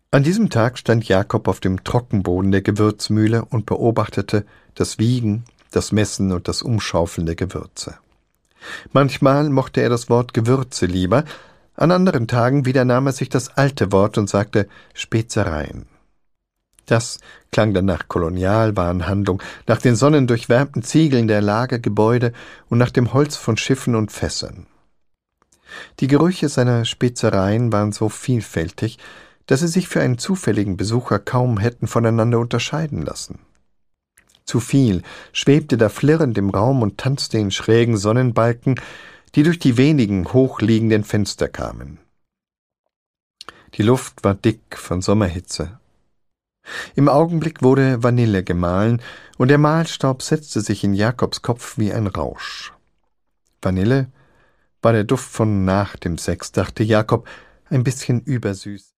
An diesem Tag stand Jakob auf dem Trockenboden der Gewürzmühle und beobachtete das Wiegen, das Messen und das Umschaufeln der Gewürze. Manchmal mochte er das Wort Gewürze lieber, an anderen Tagen wieder nahm er sich das alte Wort und sagte Spezereien. Das klang dann nach Kolonialwarenhandlung, nach den sonnendurchwärmten Ziegeln der Lagergebäude und nach dem Holz von Schiffen und Fässern. Die Gerüche seiner Spezereien waren so vielfältig, dass sie sich für einen zufälligen Besucher kaum hätten voneinander unterscheiden lassen. Zu viel schwebte da flirrend im Raum und tanzte in schrägen Sonnenbalken, die durch die wenigen hochliegenden Fenster kamen. Die Luft war dick von Sommerhitze. Im Augenblick wurde Vanille gemahlen, und der Mahlstaub setzte sich in Jakobs Kopf wie ein Rausch. Vanille war der Duft von nach dem Sex, dachte Jakob, ein bisschen übersüß.